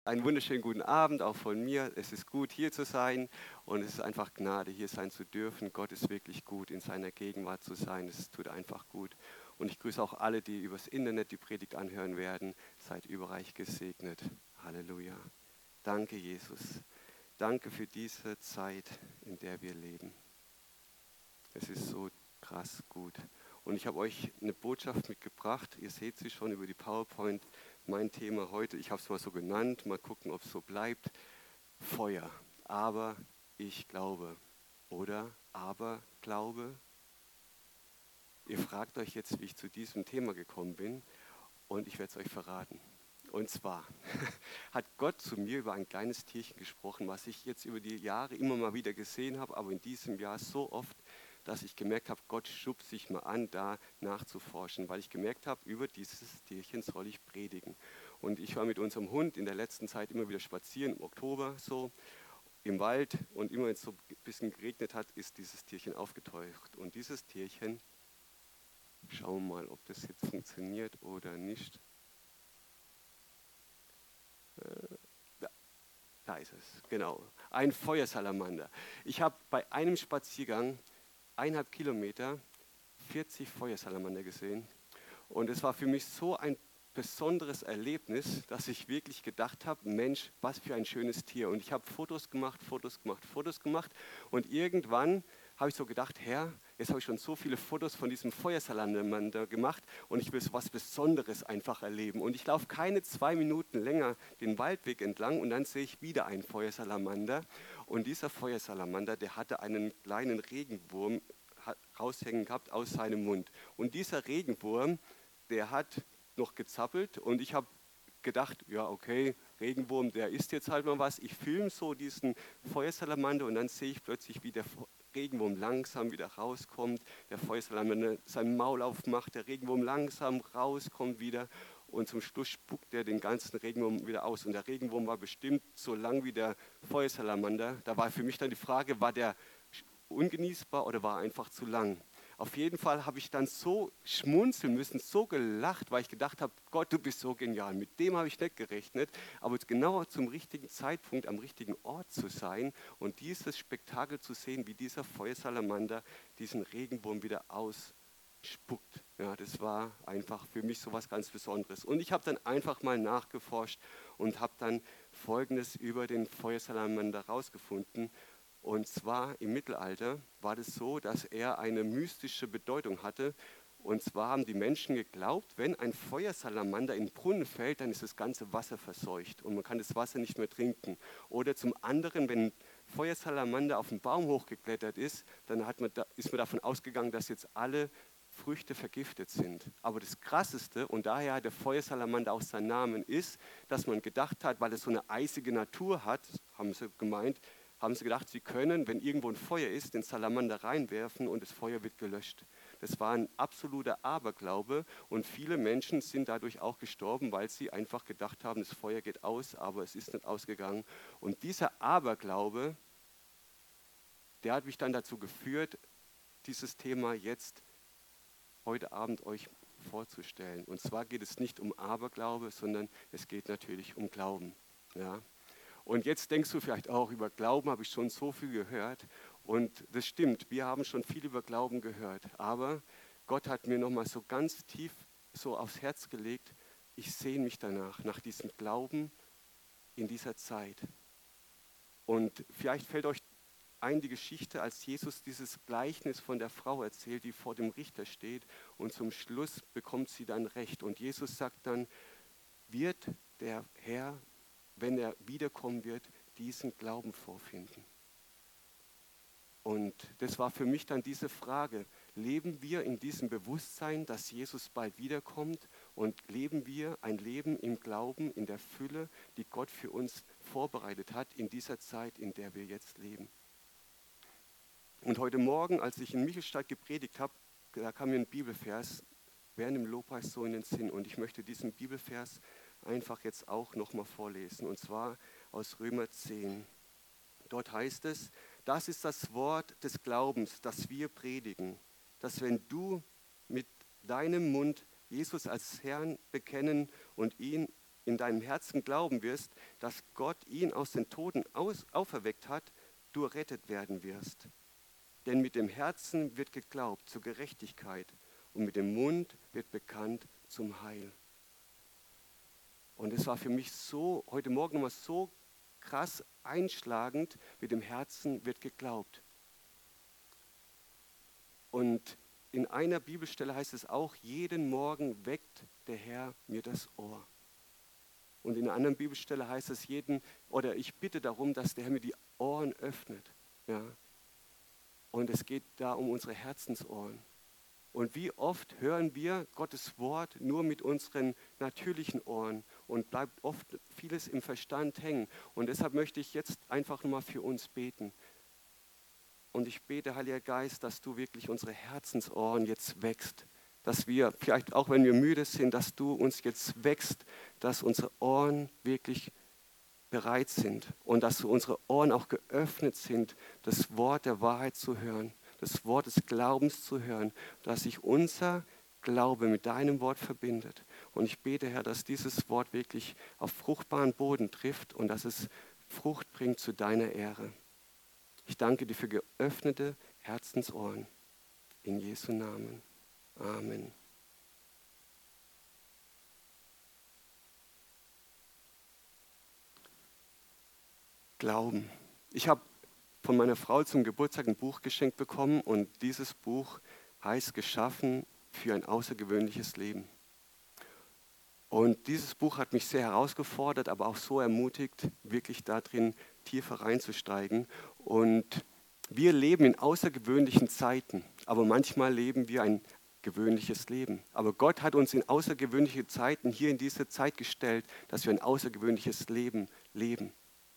Einen wunderschönen guten Abend auch von mir. Es ist gut, hier zu sein und es ist einfach Gnade, hier sein zu dürfen. Gott ist wirklich gut, in seiner Gegenwart zu sein. Es tut einfach gut. Und ich grüße auch alle, die übers Internet die Predigt anhören werden. Seid überreich gesegnet. Halleluja. Danke, Jesus. Danke für diese Zeit, in der wir leben. Es ist so krass gut. Und ich habe euch eine Botschaft mitgebracht. Ihr seht sie schon über die PowerPoint. Mein Thema heute, ich habe es mal so genannt, mal gucken, ob es so bleibt. Feuer. Aber ich glaube. Oder aber glaube. Ihr fragt euch jetzt, wie ich zu diesem Thema gekommen bin. Und ich werde es euch verraten. Und zwar hat Gott zu mir über ein kleines Tierchen gesprochen, was ich jetzt über die Jahre immer mal wieder gesehen habe, aber in diesem Jahr so oft, dass ich gemerkt habe, Gott schubst sich mal an, da nachzuforschen, weil ich gemerkt habe, über dieses Tierchen soll ich predigen. Und ich war mit unserem Hund in der letzten Zeit immer wieder spazieren, im Oktober so, im Wald, und immer wenn es so ein bisschen geregnet hat, ist dieses Tierchen aufgetaucht. Und dieses Tierchen, schauen wir mal, ob das jetzt funktioniert oder nicht. Da ist es, genau. Ein Feuersalamander. Ich habe bei einem Spaziergang 1,5 Kilometer 40 Feuersalamander gesehen. Und es war für mich so ein besonderes Erlebnis, dass ich wirklich gedacht habe, Mensch, was für ein schönes Tier. Und ich habe Fotos gemacht, Fotos gemacht, Fotos gemacht. Und irgendwann habe ich so gedacht, Herr, jetzt habe ich schon so viele Fotos von diesem Feuersalamander gemacht und ich will so was Besonderes einfach erleben. Und ich laufe keine 2 Minuten länger den Waldweg entlang und dann sehe ich wieder einen Feuersalamander. Und dieser Feuersalamander, der hatte einen kleinen Regenwurm raushängen gehabt aus seinem Mund. Und dieser Regenwurm, der hat noch gezappelt und ich habe gedacht, ja okay, Regenwurm, der isst jetzt halt mal was. Ich filme so diesen Feuersalamander und dann sehe ich plötzlich, wie der Regenwurm langsam wieder rauskommt, der Feuersalamander sein Maul aufmacht, der Regenwurm langsam rauskommt wieder und zum Schluss spuckt er den ganzen Regenwurm wieder aus. Und der Regenwurm war bestimmt so lang wie der Feuersalamander. Da war für mich dann die Frage, war der ungenießbar oder war er einfach zu lang? Auf jeden Fall habe ich dann so schmunzeln müssen, so gelacht, weil ich gedacht habe, Gott, du bist so genial. Mit dem habe ich nicht gerechnet, aber genau zum richtigen Zeitpunkt am richtigen Ort zu sein und dieses Spektakel zu sehen, wie dieser Feuersalamander diesen Regenwurm wieder ausspuckt. Ja, das war einfach für mich so was ganz Besonderes. Und ich habe dann einfach mal nachgeforscht und habe dann Folgendes über den Feuersalamander rausgefunden. Und zwar im Mittelalter war das so, dass er eine mystische Bedeutung hatte. Und zwar haben die Menschen geglaubt, wenn ein Feuersalamander in den Brunnen fällt, dann ist das ganze Wasser verseucht und man kann das Wasser nicht mehr trinken. Oder zum anderen, wenn ein Feuersalamander auf den Baum hochgeklettert ist, dann ist man davon ausgegangen, dass jetzt alle Früchte vergiftet sind. Aber das Krasseste, und daher hat der Feuersalamander auch seinen Namen, ist, dass man gedacht hat, weil es so eine eisige Natur hat, haben sie gemeint, haben sie gedacht, sie können, wenn irgendwo ein Feuer ist, den Salamander reinwerfen und das Feuer wird gelöscht. Das war ein absoluter Aberglaube und viele Menschen sind dadurch auch gestorben, weil sie einfach gedacht haben, das Feuer geht aus, aber es ist nicht ausgegangen. Und dieser Aberglaube, der hat mich dann dazu geführt, dieses Thema jetzt heute Abend euch vorzustellen. Und zwar geht es nicht um Aberglaube, sondern es geht natürlich um Glauben. Ja? Und jetzt denkst du vielleicht auch, über Glauben habe ich schon so viel gehört. Und das stimmt, wir haben schon viel über Glauben gehört. Aber Gott hat mir nochmal so ganz tief so aufs Herz gelegt, ich sehne mich danach, nach diesem Glauben in dieser Zeit. Und vielleicht fällt euch ein die Geschichte, als Jesus dieses Gleichnis von der Frau erzählt, die vor dem Richter steht. Und zum Schluss bekommt sie dann Recht. Und Jesus sagt dann, wird der Herr, wenn er wiederkommen wird, diesen Glauben vorfinden? Und das war für mich dann diese Frage, leben wir in diesem Bewusstsein, dass Jesus bald wiederkommt und leben wir ein Leben im Glauben, in der Fülle, die Gott für uns vorbereitet hat in dieser Zeit, in der wir jetzt leben? Und heute Morgen, als ich in Michelstadt gepredigt habe, da kam mir ein Bibelvers während dem Lobpreis so in den Sinn. Und ich möchte diesen Bibelvers einfach jetzt auch nochmal vorlesen. Und zwar aus Römer 10. Dort heißt es, das ist das Wort des Glaubens, das wir predigen. Dass wenn du mit deinem Mund Jesus als Herrn bekennen und ihn in deinem Herzen glauben wirst, dass Gott ihn aus den Toten auferweckt hat, du errettet werden wirst. Denn mit dem Herzen wird geglaubt zur Gerechtigkeit und mit dem Mund wird bekannt zum Heil. Und es war für mich so, heute Morgen nochmal so krass einschlagend, mit dem Herzen wird geglaubt. Und in einer Bibelstelle heißt es auch, jeden Morgen weckt der Herr mir das Ohr. Und in einer anderen Bibelstelle heißt es, ich bitte darum, dass der Herr mir die Ohren öffnet. Ja. Und es geht da um unsere Herzensohren. Und wie oft hören wir Gottes Wort nur mit unseren natürlichen Ohren und bleibt oft vieles im Verstand hängen. Und deshalb möchte ich jetzt einfach nochmal für uns beten. Und ich bete, Heiliger Geist, dass du wirklich unsere Herzensohren jetzt wächst. Dass wir, vielleicht auch wenn wir müde sind, dass du uns jetzt wächst, dass unsere Ohren wirklich bereit sind und dass unsere Ohren auch geöffnet sind, das Wort der Wahrheit zu hören, das Wort des Glaubens zu hören, dass sich unser Glaube mit deinem Wort verbindet. Und ich bete, Herr, dass dieses Wort wirklich auf fruchtbaren Boden trifft und dass es Frucht bringt zu deiner Ehre. Ich danke dir für geöffnete Herzensohren. In Jesu Namen. Amen. Glauben. Ich habe von meiner Frau zum Geburtstag ein Buch geschenkt bekommen und dieses Buch heißt Geschaffen für ein außergewöhnliches Leben. Und dieses Buch hat mich sehr herausgefordert, aber auch so ermutigt, wirklich darin tiefer reinzusteigen. Und wir leben in außergewöhnlichen Zeiten, aber manchmal leben wir ein gewöhnliches Leben. Aber Gott hat uns in außergewöhnliche Zeiten hier in diese Zeit gestellt, dass wir ein außergewöhnliches Leben leben,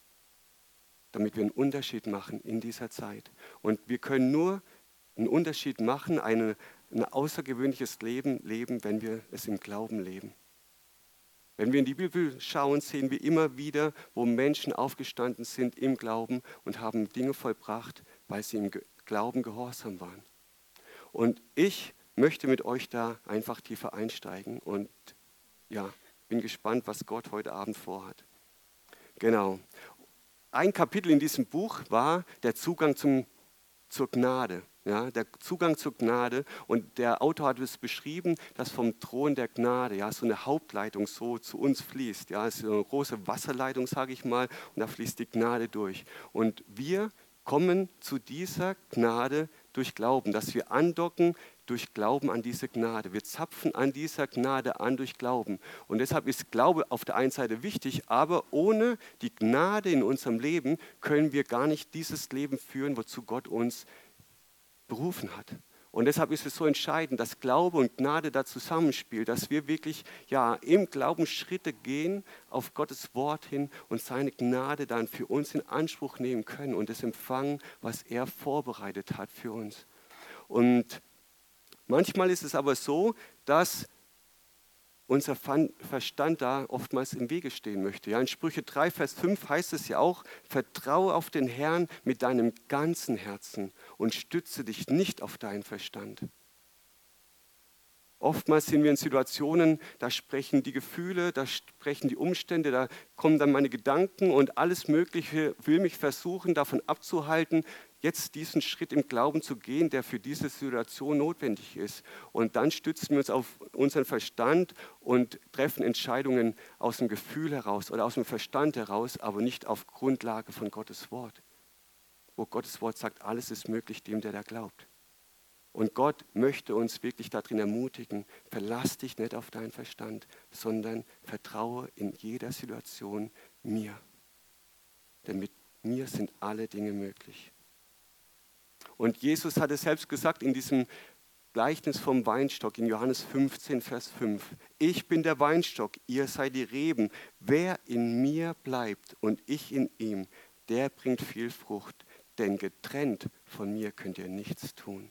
damit wir einen Unterschied machen in dieser Zeit. Und wir können nur einen Unterschied machen, ein außergewöhnliches Leben leben, wenn wir es im Glauben leben. Wenn wir in die Bibel schauen, sehen wir immer wieder, wo Menschen aufgestanden sind im Glauben und haben Dinge vollbracht, weil sie im Glauben gehorsam waren. Und ich möchte mit euch da einfach tiefer einsteigen und ja, bin gespannt, was Gott heute Abend vorhat. Genau. Ein Kapitel in diesem Buch war der Zugang zur Gnade. Ja, der Zugang zur Gnade, und der Autor hat es beschrieben, dass vom Thron der Gnade ja, so eine Hauptleitung so zu uns fließt. Ja, es ist so eine große Wasserleitung, sage ich mal, und da fließt die Gnade durch. Und wir kommen zu dieser Gnade durch Glauben, dass wir andocken durch Glauben an diese Gnade. Wir zapfen an dieser Gnade an durch Glauben. Und deshalb ist Glaube auf der einen Seite wichtig, aber ohne die Gnade in unserem Leben können wir gar nicht dieses Leben führen, wozu Gott uns berufen hat. Und deshalb ist es so entscheidend, dass Glaube und Gnade da zusammenspielen, dass wir wirklich ja, im Glauben Schritte gehen auf Gottes Wort hin und seine Gnade dann für uns in Anspruch nehmen können und das empfangen, was er vorbereitet hat für uns. Und manchmal ist es aber so, dass unser Verstand da oftmals im Wege stehen möchte. Ja, in Sprüche 3, Vers 5 heißt es ja auch, vertraue auf den Herrn mit deinem ganzen Herzen und stütze dich nicht auf deinen Verstand. Oftmals sind wir in Situationen, da sprechen die Gefühle, da sprechen die Umstände, da kommen dann meine Gedanken und alles Mögliche will mich versuchen, davon abzuhalten, jetzt diesen Schritt im Glauben zu gehen, der für diese Situation notwendig ist. Und dann stützen wir uns auf unseren Verstand und treffen Entscheidungen aus dem Gefühl heraus oder aus dem Verstand heraus, aber nicht auf Grundlage von Gottes Wort. Wo Gottes Wort sagt, alles ist möglich dem, der da glaubt. Und Gott möchte uns wirklich darin ermutigen, verlass dich nicht auf deinen Verstand, sondern vertraue in jeder Situation mir. Denn mit mir sind alle Dinge möglich. Und Jesus hat es selbst gesagt in diesem Gleichnis vom Weinstock in Johannes 15, Vers 5. Ich bin der Weinstock, ihr seid die Reben. Wer in mir bleibt und ich in ihm, der bringt viel Frucht. Denn getrennt von mir könnt ihr nichts tun.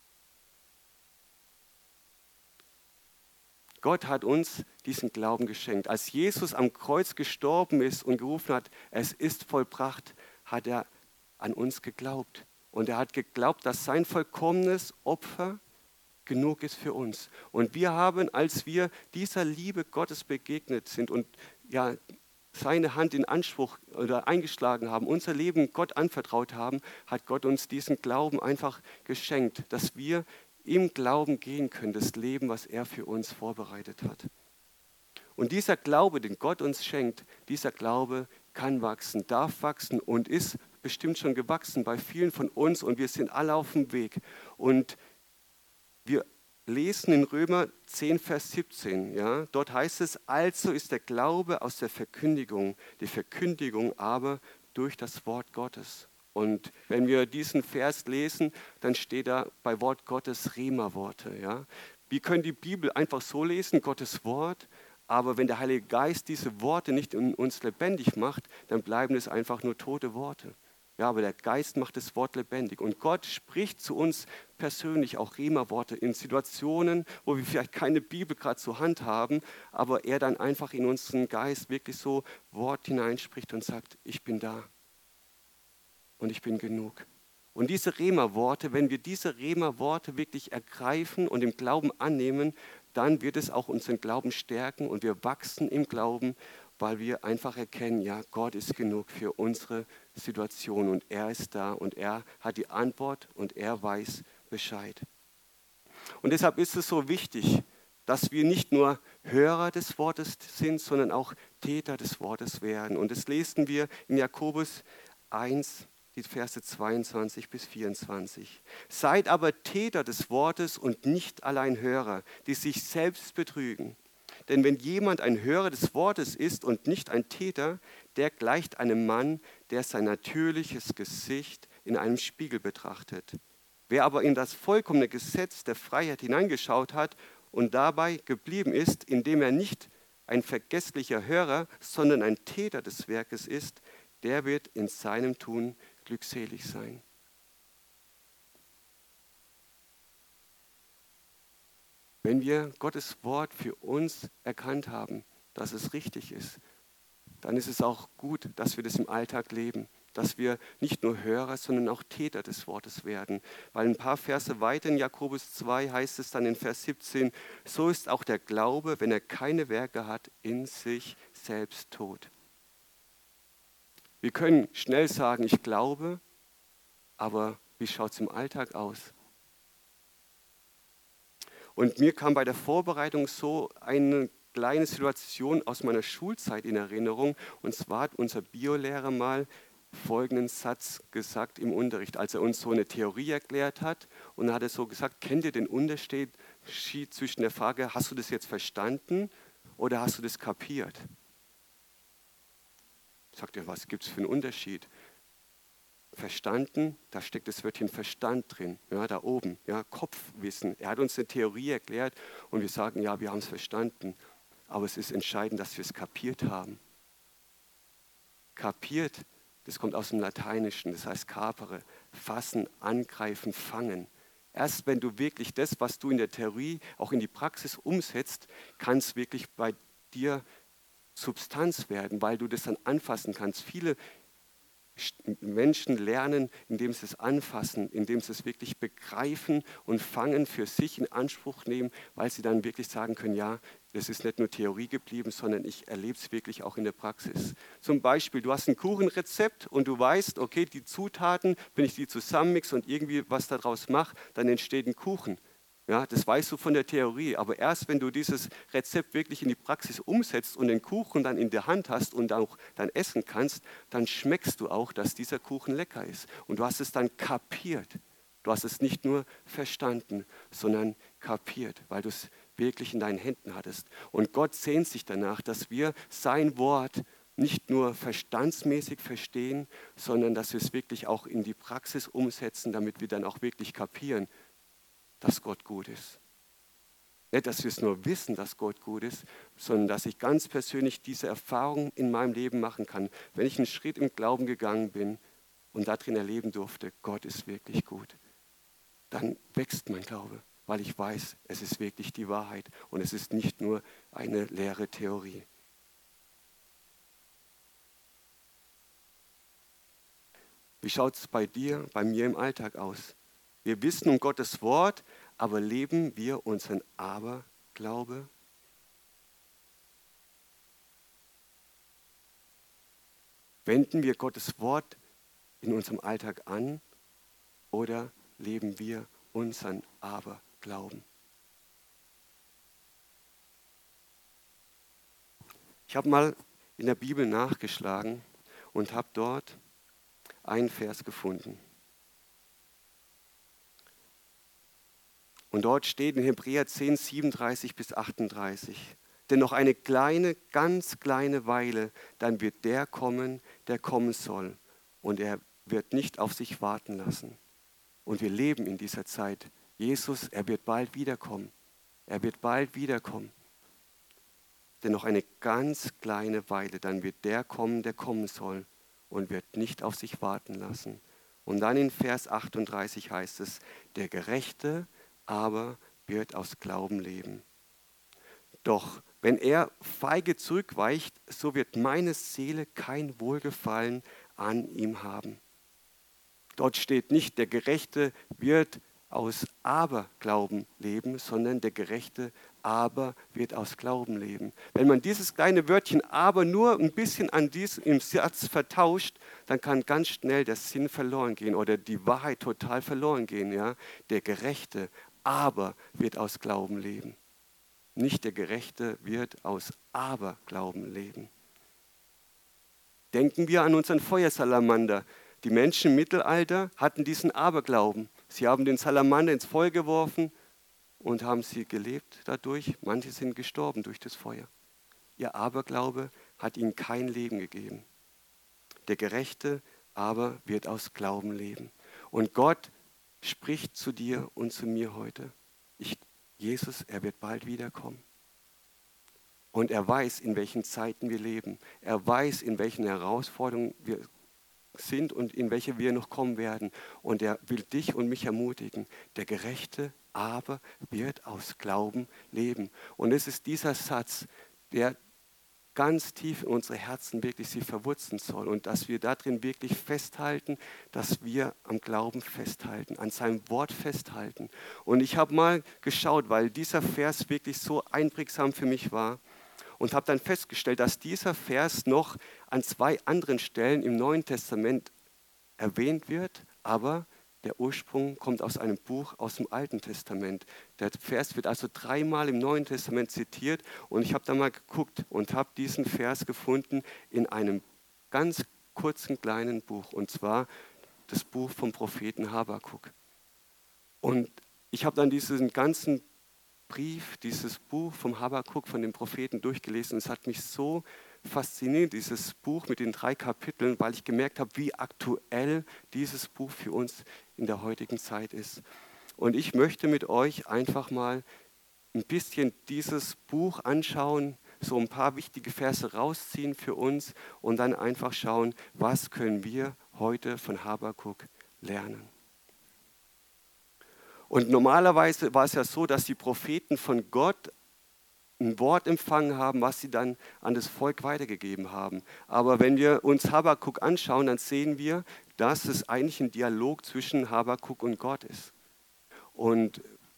Gott hat uns diesen Glauben geschenkt. Als Jesus am Kreuz gestorben ist und gerufen hat, es ist vollbracht, hat er an uns geglaubt. Und er hat geglaubt, dass sein vollkommenes Opfer genug ist für uns. Und wir haben, als wir dieser Liebe Gottes begegnet sind und ja, seine Hand in Anspruch oder eingeschlagen haben, unser Leben Gott anvertraut haben, hat Gott uns diesen Glauben einfach geschenkt, dass wir im Glauben gehen können, das Leben, was er für uns vorbereitet hat. Und dieser Glaube, den Gott uns schenkt, dieser Glaube kann wachsen, darf wachsen und ist bestimmt schon gewachsen bei vielen von uns und wir sind alle auf dem Weg. Und wir lesen in Römer 10, Vers 17, ja, dort heißt es, also ist der Glaube aus der Verkündigung, die Verkündigung aber durch das Wort Gottes. Und wenn wir diesen Vers lesen, dann steht da bei Wort Gottes Rema-Worte. Ja. Wir können die Bibel einfach so lesen, Gottes Wort, aber wenn der Heilige Geist diese Worte nicht in uns lebendig macht, dann bleiben es einfach nur tote Worte. Ja, aber der Geist macht das Wort lebendig. Und Gott spricht zu uns persönlich auch Rema-Worte in Situationen, wo wir vielleicht keine Bibel gerade zur Hand haben, aber er dann einfach in unseren Geist wirklich so Wort hineinspricht und sagt, ich bin da und ich bin genug. Und diese Rema-Worte, wenn wir diese Rema-Worte wirklich ergreifen und im Glauben annehmen, dann wird es auch unseren Glauben stärken und wir wachsen im Glauben, weil wir einfach erkennen, ja, Gott ist genug für unsere Situation und er ist da und er hat die Antwort und er weiß Bescheid. Und deshalb ist es so wichtig, dass wir nicht nur Hörer des Wortes sind, sondern auch Täter des Wortes werden. Und das lesen wir in Jakobus 1, die Verse 22 bis 24. Seid aber Täter des Wortes und nicht allein Hörer, die sich selbst betrügen. Denn wenn jemand ein Hörer des Wortes ist und nicht ein Täter, der gleicht einem Mann, der sein natürliches Gesicht in einem Spiegel betrachtet. Wer aber in das vollkommene Gesetz der Freiheit hineingeschaut hat und dabei geblieben ist, indem er nicht ein vergesslicher Hörer, sondern ein Täter des Werkes ist, der wird in seinem Tun glückselig sein. Wenn wir Gottes Wort für uns erkannt haben, dass es richtig ist, dann ist es auch gut, dass wir das im Alltag leben, dass wir nicht nur Hörer, sondern auch Täter des Wortes werden. Weil ein paar Verse weiter in Jakobus 2 heißt es dann in Vers 17, so ist auch der Glaube, wenn er keine Werke hat, in sich selbst tot. Wir können schnell sagen, ich glaube, aber wie schaut es im Alltag aus? Und mir kam bei der Vorbereitung so eine kleine Situation aus meiner Schulzeit in Erinnerung. Und zwar hat unser Biolehrer mal folgenden Satz gesagt im Unterricht, als er uns so eine Theorie erklärt hat. Und dann hat er so gesagt, kennt ihr den Unterschied zwischen der Frage, hast du das jetzt verstanden oder hast du das kapiert? Sagt er, was gibt es für einen Unterschied? Verstanden, da steckt das Wörtchen Verstand drin, ja, da oben, ja, Kopfwissen. Er hat uns eine Theorie erklärt und wir sagen, ja, wir haben es verstanden, aber es ist entscheidend, dass wir es kapiert haben. Kapiert, das kommt aus dem Lateinischen, das heißt capere, fassen, angreifen, fangen. Erst wenn du wirklich das, was du in der Theorie auch in die Praxis umsetzt, kann es wirklich bei dir Substanz werden, weil du das dann anfassen kannst. Viele Menschen lernen, indem sie es anfassen, indem sie es wirklich begreifen und fangen, für sich in Anspruch nehmen, weil sie dann wirklich sagen können, ja, das ist nicht nur Theorie geblieben, sondern ich erlebe es wirklich auch in der Praxis. Zum Beispiel, du hast ein Kuchenrezept und du weißt, okay, die Zutaten, wenn ich die zusammenmixe und irgendwie was daraus mache, dann entsteht ein Kuchen. Ja, das weißt du von der Theorie, aber erst wenn du dieses Rezept wirklich in die Praxis umsetzt und den Kuchen dann in der Hand hast und auch dann essen kannst, dann schmeckst du auch, dass dieser Kuchen lecker ist. Und du hast es dann kapiert. Du hast es nicht nur verstanden, sondern kapiert, weil du es wirklich in deinen Händen hattest. Und Gott sehnt sich danach, dass wir sein Wort nicht nur verstandsmäßig verstehen, sondern dass wir es wirklich auch in die Praxis umsetzen, damit wir dann auch wirklich kapieren, dass Gott gut ist. Nicht, dass wir es nur wissen, dass Gott gut ist, sondern dass ich ganz persönlich diese Erfahrung in meinem Leben machen kann. Wenn ich einen Schritt im Glauben gegangen bin und darin erleben durfte, Gott ist wirklich gut, dann wächst mein Glaube, weil ich weiß, es ist wirklich die Wahrheit und es ist nicht nur eine leere Theorie. Wie schaut es bei dir, bei mir im Alltag aus? Wir wissen um Gottes Wort, aber leben wir unseren Aberglaube? Wenden wir Gottes Wort in unserem Alltag an oder leben wir unseren Aberglauben? Ich habe mal in der Bibel nachgeschlagen und habe dort einen Vers gefunden. Und dort steht in Hebräer 10, 37 bis 38, denn noch eine kleine, ganz kleine Weile, dann wird der kommen, der kommen soll. Und er wird nicht auf sich warten lassen. Und wir leben in dieser Zeit. Jesus, er wird bald wiederkommen. Er wird bald wiederkommen. Denn noch eine ganz kleine Weile, dann wird der kommen, der kommen soll. Und wird nicht auf sich warten lassen. Und dann in Vers 38 heißt es, der Gerechte aber wird aus Glauben leben. Doch wenn er feige zurückweicht, so wird meine Seele kein Wohlgefallen an ihm haben. Dort steht nicht, der Gerechte wird aus Aberglauben leben, sondern der Gerechte aber wird aus Glauben leben. Wenn man dieses kleine Wörtchen aber nur ein bisschen an diesem im Satz vertauscht, dann kann ganz schnell der Sinn verloren gehen oder die Wahrheit total verloren gehen. Ja? Der Gerechte aber wird aus Glauben leben. Nicht der Gerechte wird aus Aberglauben leben. Denken wir an unseren Feuersalamander. Die Menschen im Mittelalter hatten diesen Aberglauben. Sie haben den Salamander ins Feuer geworfen und haben sie gelebt dadurch. Manche sind gestorben durch das Feuer. Ihr Aberglaube hat ihnen kein Leben gegeben. Der Gerechte aber wird aus Glauben leben. Und Gott spricht zu dir und zu mir heute. Jesus, er wird bald wiederkommen. Und er weiß, in welchen Zeiten wir leben. Er weiß, in welchen Herausforderungen wir sind und in welche wir noch kommen werden. Und er will dich und mich ermutigen. Der Gerechte aber wird aus Glauben leben. Und es ist dieser Satz, der ganz tief in unsere Herzen wirklich sie verwurzeln soll und dass wir darin wirklich festhalten, dass wir am Glauben festhalten, an seinem Wort festhalten. Und ich habe mal geschaut, weil dieser Vers wirklich so einprägsam für mich war und habe dann festgestellt, dass dieser Vers noch an 2 anderen Stellen im Neuen Testament erwähnt wird, aber der Ursprung kommt aus einem Buch aus dem Alten Testament. Der Vers wird also 3-mal im Neuen Testament zitiert und ich habe da mal geguckt und habe diesen Vers gefunden in einem ganz kurzen kleinen Buch und zwar das Buch vom Propheten Habakuk. Und ich habe dann diesen ganzen Brief, dieses Buch vom Habakuk, von dem Propheten durchgelesen und es hat mich so fasziniert, dieses Buch mit den 3 Kapiteln, weil ich gemerkt habe, wie aktuell dieses Buch für uns in der heutigen Zeit ist. Und ich möchte mit euch einfach mal ein bisschen dieses Buch anschauen, so ein paar wichtige Verse rausziehen für uns und dann einfach schauen, was können wir heute von Habakuk lernen. Und normalerweise war es ja so, dass die Propheten von Gott ein Wort empfangen haben, was sie dann an das Volk weitergegeben haben. Aber wenn wir uns Habakuk anschauen, dann sehen wir, dass es eigentlich ein Dialog zwischen Habakuk und Gott ist. Und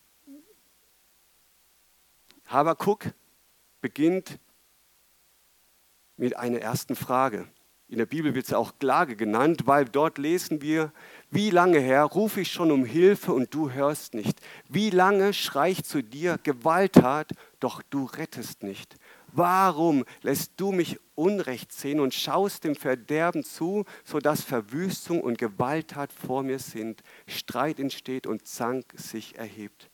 Habakuk beginnt mit einer ersten Frage. In der Bibel wird sie auch Klage genannt, weil dort lesen wir, wie lange, Herr, rufe ich schon um Hilfe und du hörst nicht? Wie lange schrei ich zu dir Gewalttat, doch du rettest nicht? Warum lässt du mich Unrecht sehen und schaust dem Verderben zu, sodass Verwüstung und Gewalttat vor mir sind, Streit entsteht und Zank sich erhebt?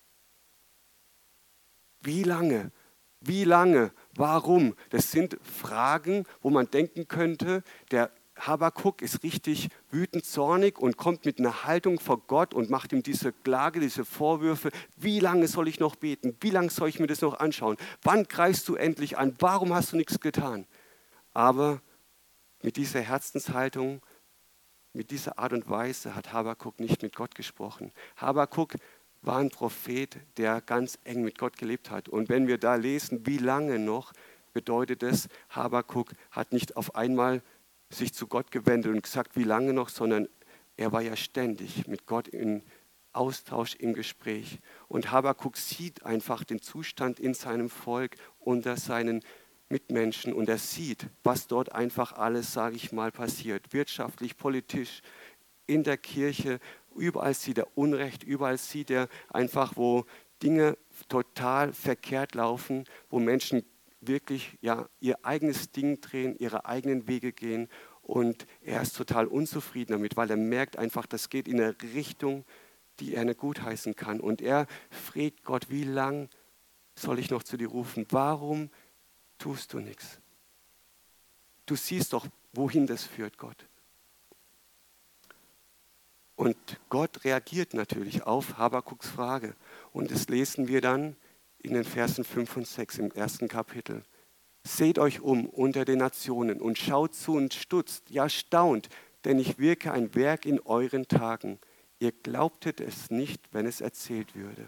Wie lange? Wie lange? Warum? Das sind Fragen, wo man denken könnte, der Habakuk ist richtig wütend, zornig und kommt mit einer Haltung vor Gott und macht ihm diese Klage, diese Vorwürfe. Wie lange soll ich noch beten? Wie lange soll ich mir das noch anschauen? Wann greifst du endlich an? Warum hast du nichts getan? Aber mit dieser Herzenshaltung, mit dieser Art und Weise hat Habakuk nicht mit Gott gesprochen. Habakuk war ein Prophet, der ganz eng mit Gott gelebt hat. Und wenn wir da lesen, wie lange noch, bedeutet es, Habakuk hat nicht auf einmal sich zu Gott gewendet und gesagt, wie lange noch, sondern er war ja ständig mit Gott in Austausch, im Gespräch. Und Habakuk sieht einfach den Zustand in seinem Volk unter seinen Mitmenschen und er sieht, was dort einfach alles, sage ich mal, passiert. Wirtschaftlich, politisch, in der Kirche, überall sieht er Unrecht, überall sieht er einfach, wo Dinge total verkehrt laufen, wo Menschen wirklich ja, ihr eigenes Ding drehen, ihre eigenen Wege gehen und er ist total unzufrieden damit, weil er merkt einfach, das geht in eine Richtung, die er nicht gutheißen kann. Und er fragt Gott, wie lang soll ich noch zu dir rufen? Warum tust du nichts? Du siehst doch, wohin das führt, Gott. Und Gott reagiert natürlich auf Habakuks Frage. Und das lesen wir dann in den Versen 5 und 6 im ersten Kapitel. Seht euch um unter den Nationen und schaut zu und stutzt, ja staunt, denn ich wirke ein Werk in euren Tagen. Ihr glaubtet es nicht, wenn es erzählt würde.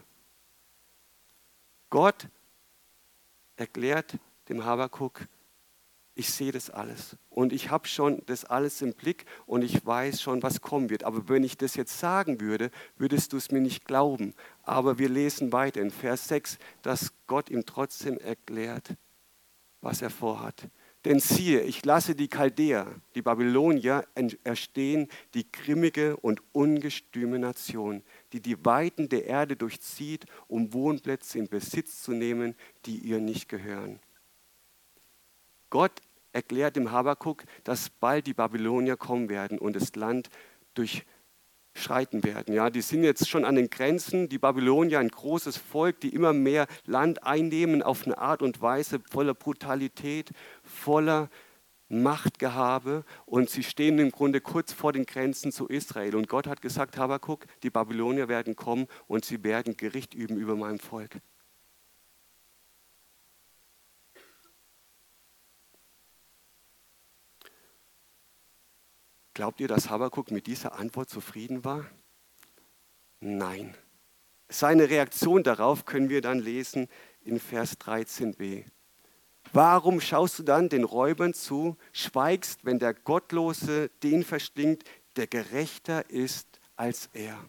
Gott erklärt dem Habakuk, ich sehe das alles und ich habe schon das alles im Blick und ich weiß schon, was kommen wird. Aber wenn ich das jetzt sagen würde, würdest du es mir nicht glauben. Aber wir lesen weiter in Vers 6, dass Gott ihm trotzdem erklärt, was er vorhat. Denn siehe, ich lasse die Chaldäer, die Babylonier, erstehen, die grimmige und ungestüme Nation, die die Weiten der Erde durchzieht, um Wohnplätze in Besitz zu nehmen, die ihr nicht gehören. Gott erklärt dem Habakuk, dass bald die Babylonier kommen werden und das Land durchschreiten werden. Ja, die sind jetzt schon an den Grenzen, die Babylonier, ein großes Volk, die immer mehr Land einnehmen auf eine Art und Weise voller Brutalität, voller Machtgehabe und sie stehen im Grunde kurz vor den Grenzen zu Israel. Und Gott hat gesagt, Habakuk, die Babylonier werden kommen und sie werden Gericht üben über mein Volk. Glaubt ihr, dass Habakuk mit dieser Antwort zufrieden war? Nein. Seine Reaktion darauf können wir dann lesen in Vers 13b. Warum schaust du dann den Räubern zu, schweigst, wenn der Gottlose den verschlingt, der gerechter ist als er?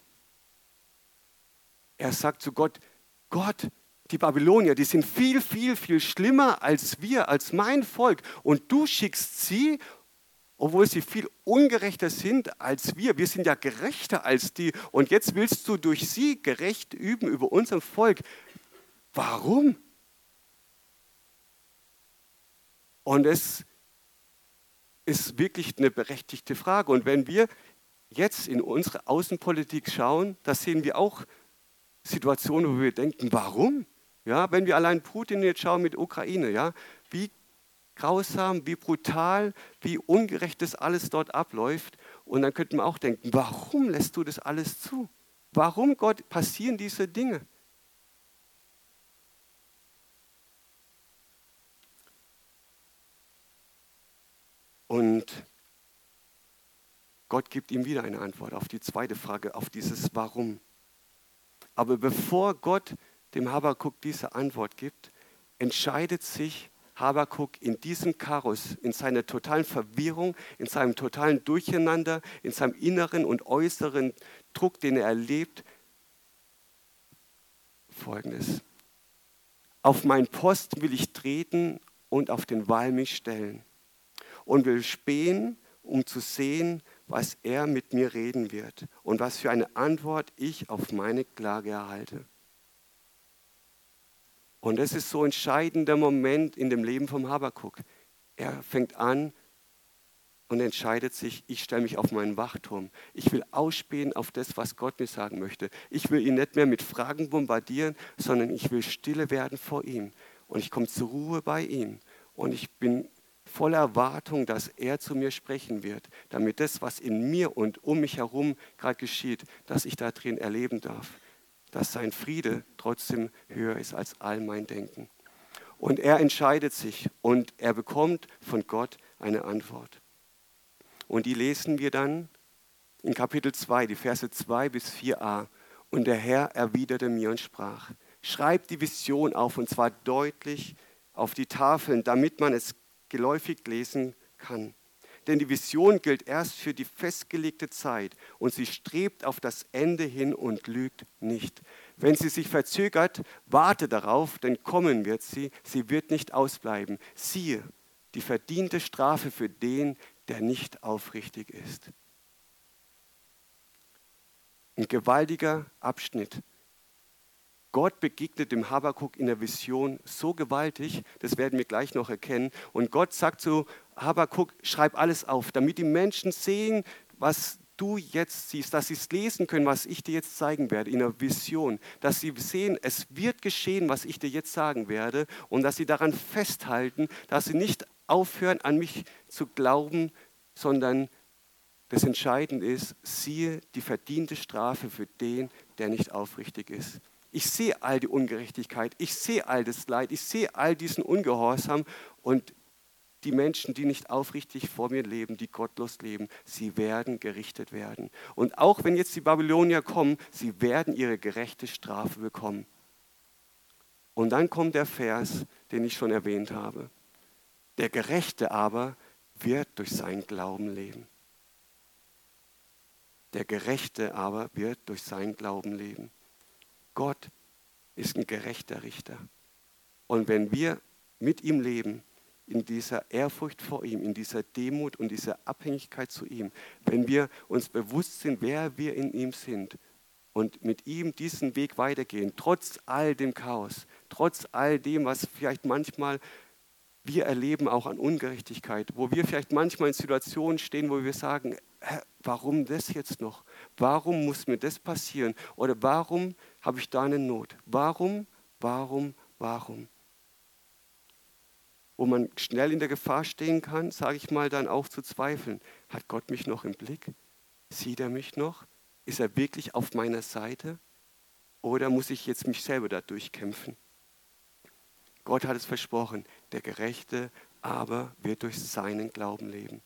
Er sagt zu Gott, Gott, die Babylonier, die sind viel, viel, viel schlimmer als wir, als mein Volk. Und du schickst sie, obwohl sie viel ungerechter sind als wir. Wir sind ja gerechter als die. Und jetzt willst du durch sie gerecht üben über unser Volk. Warum? Und es ist wirklich eine berechtigte Frage. Und wenn wir jetzt in unsere Außenpolitik schauen, da sehen wir auch Situationen, wo wir denken, warum? Ja, wenn wir allein Putin jetzt schauen mit Ukraine, ja, wie grausam, wie brutal, wie ungerecht das alles dort abläuft. Und dann könnten wir auch denken, warum lässt du das alles zu? Warum, Gott, passieren diese Dinge? Und Gott gibt ihm wieder eine Antwort auf die zweite Frage, auf dieses Warum. Aber bevor Gott dem Habakuk diese Antwort gibt, entscheidet sich Habakuk in diesem Chaos, in seiner totalen Verwirrung, in seinem totalen Durcheinander, in seinem inneren und äußeren Druck, den er erlebt, Folgendes. Auf meinen Post will ich treten und auf den Wall mich stellen und will spähen, um zu sehen, was er mit mir reden wird und was für eine Antwort ich auf meine Klage erhalte. Und das ist so ein entscheidender Moment in dem Leben vom Habakuk. Er fängt an und entscheidet sich, ich stelle mich auf meinen Wachturm. Ich will ausspähen auf das, was Gott mir sagen möchte. Ich will ihn nicht mehr mit Fragen bombardieren, sondern ich will stille werden vor ihm. Und ich komme zur Ruhe bei ihm. Und ich bin voller Erwartung, dass er zu mir sprechen wird, damit das, was in mir und um mich herum gerade geschieht, dass ich da drin erleben darf. Dass sein Friede trotzdem höher ist als all mein Denken. Und er entscheidet sich und er bekommt von Gott eine Antwort. Und die lesen wir dann in Kapitel 2, die Verse 2 bis 4a. Und der Herr erwiderte mir und sprach, schreib die Vision auf und zwar deutlich auf die Tafeln, damit man es geläufig lesen kann. Denn die Vision gilt erst für die festgelegte Zeit und sie strebt auf das Ende hin und lügt nicht. Wenn sie sich verzögert, warte darauf, denn kommen wird sie. Sie wird nicht ausbleiben. Siehe, die verdiente Strafe für den, der nicht aufrichtig ist. Ein gewaltiger Abschnitt. Gott begegnet dem Habakuk in der Vision so gewaltig, das werden wir gleich noch erkennen. Und Gott sagt zu Habakuk, schreib alles auf, damit die Menschen sehen, was du jetzt siehst, dass sie es lesen können, was ich dir jetzt zeigen werde in der Vision, dass sie sehen, es wird geschehen, was ich dir jetzt sagen werde und dass sie daran festhalten, dass sie nicht aufhören, an mich zu glauben, sondern das Entscheidende ist, siehe die verdiente Strafe für den, der nicht aufrichtig ist. Ich sehe all die Ungerechtigkeit, ich sehe all das Leid, ich sehe all diesen Ungehorsam und die Menschen, die nicht aufrichtig vor mir leben, die gottlos leben, sie werden gerichtet werden. Und auch wenn jetzt die Babylonier kommen, sie werden ihre gerechte Strafe bekommen. Und dann kommt der Vers, den ich schon erwähnt habe. Der Gerechte aber wird durch seinen Glauben leben. Der Gerechte aber wird durch seinen Glauben leben. Gott ist ein gerechter Richter. Und wenn wir mit ihm leben, in dieser Ehrfurcht vor ihm, in dieser Demut und dieser Abhängigkeit zu ihm, wenn wir uns bewusst sind, wer wir in ihm sind und mit ihm diesen Weg weitergehen, trotz all dem Chaos, trotz all dem, was vielleicht manchmal wir erleben, auch an Ungerechtigkeit, wo wir vielleicht manchmal in Situationen stehen, wo wir sagen, warum das jetzt noch? Warum muss mir das passieren? Oder warum habe ich da eine Not? Warum? Wo man schnell in der Gefahr stehen kann, sage ich mal, dann auch zu zweifeln. Hat Gott mich noch im Blick? Sieht er mich noch? Ist er wirklich auf meiner Seite? Oder muss ich jetzt mich selber da durchkämpfen? Gott hat es versprochen, der Gerechte aber wird durch seinen Glauben leben.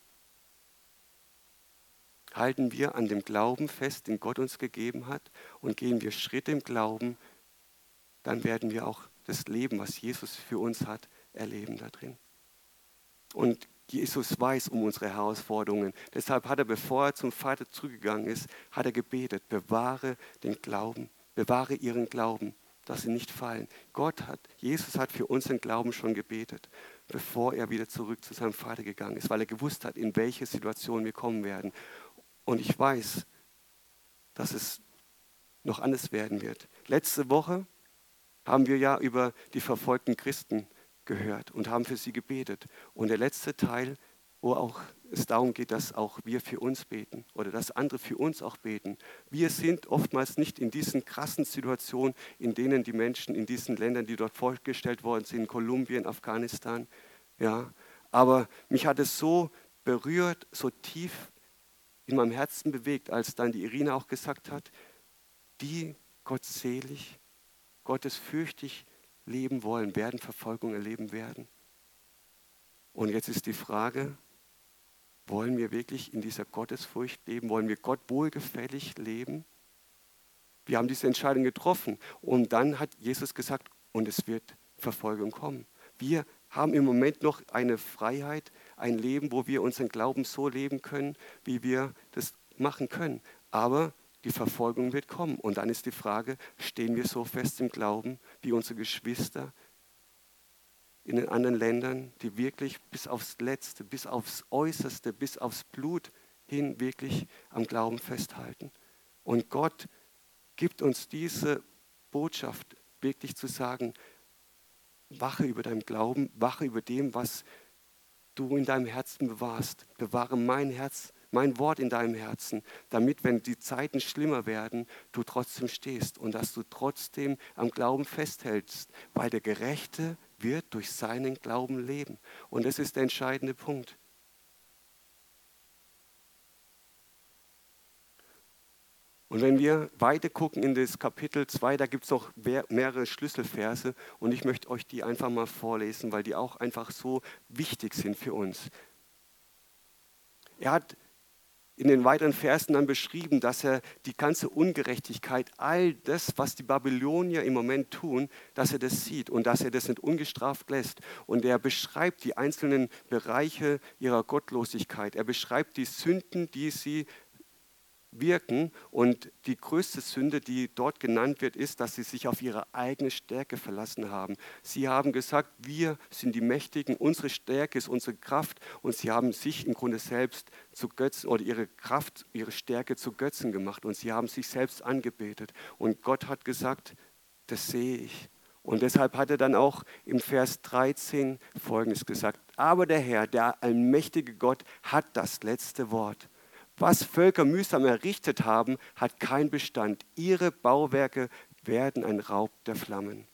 Halten wir an dem Glauben fest, den Gott uns gegeben hat, und gehen wir Schritte im Glauben, dann werden wir auch das Leben, was Jesus für uns hat, erleben da drin. Und Jesus weiß um unsere Herausforderungen. Deshalb hat er, bevor er zum Vater zurückgegangen ist, hat er gebetet, bewahre den Glauben, bewahre ihren Glauben, dass sie nicht fallen. Jesus hat für uns den Glauben schon gebetet, bevor er wieder zurück zu seinem Vater gegangen ist, weil er gewusst hat, in welche Situation wir kommen werden. Und ich weiß, dass es noch anders werden wird. Letzte Woche haben wir ja über die verfolgten Christen gehört und haben für sie gebetet. Und der letzte Teil, wo auch es darum geht, dass auch wir für uns beten oder dass andere für uns auch beten. Wir sind oftmals nicht in diesen krassen Situationen, in denen die Menschen in diesen Ländern, die dort vorgestellt worden sind, Kolumbien, Afghanistan, ja. Aber mich hat es so berührt, so tief in meinem Herzen bewegt, als dann die Irina auch gesagt hat, die gottselig, gottesfürchtig leben wollen, werden Verfolgung erleben werden. Und jetzt ist die Frage, wollen wir wirklich in dieser Gottesfurcht leben? Wollen wir Gott wohlgefällig leben? Wir haben diese Entscheidung getroffen und dann hat Jesus gesagt, und es wird Verfolgung kommen. Wir haben im Moment noch eine Freiheit, ein Leben, wo wir unseren Glauben so leben können, wie wir das machen können. Aber die Verfolgung wird kommen. Und dann ist die Frage, stehen wir so fest im Glauben wie unsere Geschwister in den anderen Ländern, die wirklich bis aufs Letzte, bis aufs Äußerste, bis aufs Blut hin wirklich am Glauben festhalten. Und Gott gibt uns diese Botschaft, wirklich zu sagen, wache über deinem Glauben, wache über dem, was du in deinem Herzen bewahrst. Bewahre mein Herz, mein Wort in deinem Herzen, damit, wenn die Zeiten schlimmer werden, du trotzdem stehst und dass du trotzdem am Glauben festhältst, weil der Gerechte wird durch seinen Glauben leben. Und das ist der entscheidende Punkt. Und wenn wir weiter gucken in das Kapitel 2, da gibt es noch mehrere Schlüsselverse und ich möchte euch die einfach mal vorlesen, weil die auch einfach so wichtig sind für uns. Er hat in den weiteren Versen dann beschrieben, dass er die ganze Ungerechtigkeit, all das, was die Babylonier im Moment tun, dass er das sieht und dass er das nicht ungestraft lässt. Und er beschreibt die einzelnen Bereiche ihrer Gottlosigkeit. Er beschreibt die Sünden, die sie wirken. Und die größte Sünde, die dort genannt wird, ist, dass sie sich auf ihre eigene Stärke verlassen haben. Sie haben gesagt, wir sind die Mächtigen, unsere Stärke ist unsere Kraft. Und sie haben sich im Grunde selbst zu Götzen oder ihre Kraft, ihre Stärke zu Götzen gemacht. Und sie haben sich selbst angebetet. Und Gott hat gesagt, das sehe ich. Und deshalb hat er dann auch im Vers 13 Folgendes gesagt. Aber der Herr, der allmächtige Gott, hat das letzte Wort. Was Völker mühsam errichtet haben, hat keinen Bestand. Ihre Bauwerke werden ein Raub der Flammen.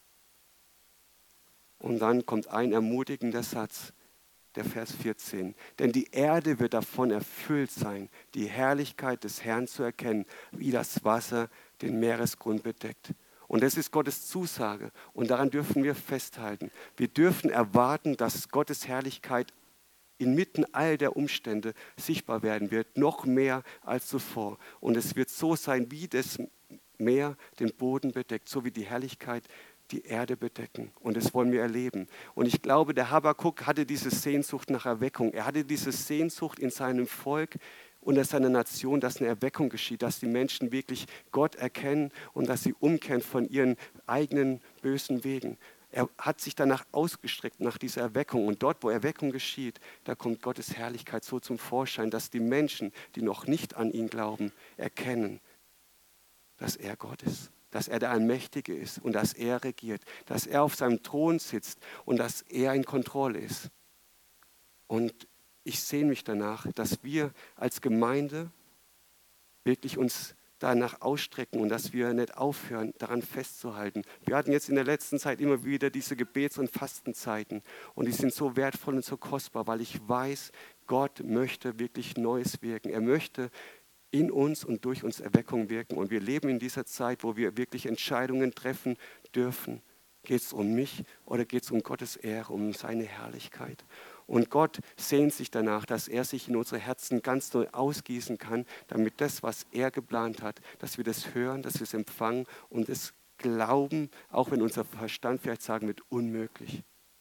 Und dann kommt ein ermutigender Satz, der Vers 14. Denn die Erde wird davon erfüllt sein, die Herrlichkeit des Herrn zu erkennen, wie das Wasser den Meeresgrund bedeckt. Und das ist Gottes Zusage. Und daran dürfen wir festhalten. Wir dürfen erwarten, dass Gottes Herrlichkeit inmitten all der Umstände sichtbar werden wird, noch mehr als zuvor. Und es wird so sein, wie das Meer den Boden bedeckt, so wie die Herrlichkeit die Erde bedecken. Und das wollen wir erleben. Und ich glaube, der Habakuk hatte diese Sehnsucht nach Erweckung. Er hatte diese Sehnsucht in seinem Volk, unter seiner Nation, dass eine Erweckung geschieht, dass die Menschen wirklich Gott erkennen und dass sie umkehren von ihren eigenen bösen Wegen. Er hat sich danach ausgestreckt, nach dieser Erweckung. Und dort, wo Erweckung geschieht, da kommt Gottes Herrlichkeit so zum Vorschein, dass die Menschen, die noch nicht an ihn glauben, erkennen, dass er Gott ist, dass er der Allmächtige ist und dass er regiert, dass er auf seinem Thron sitzt und dass er in Kontrolle ist. Und ich sehne mich danach, dass wir als Gemeinde wirklich uns danach ausstrecken und dass wir nicht aufhören, daran festzuhalten. Wir hatten jetzt in der letzten Zeit immer wieder diese Gebets- und Fastenzeiten und die sind so wertvoll und so kostbar, weil ich weiß, Gott möchte wirklich Neues wirken. Er möchte in uns und durch uns Erweckung wirken und wir leben in dieser Zeit, wo wir wirklich Entscheidungen treffen dürfen. Geht es um mich oder geht es um Gottes Ehre, um seine Herrlichkeit? Und Gott sehnt sich danach, dass er sich in unsere Herzen ganz neu ausgießen kann, damit das, was er geplant hat, dass wir das hören, dass wir es empfangen und es glauben, auch wenn unser Verstand vielleicht sagen wird, unmöglich.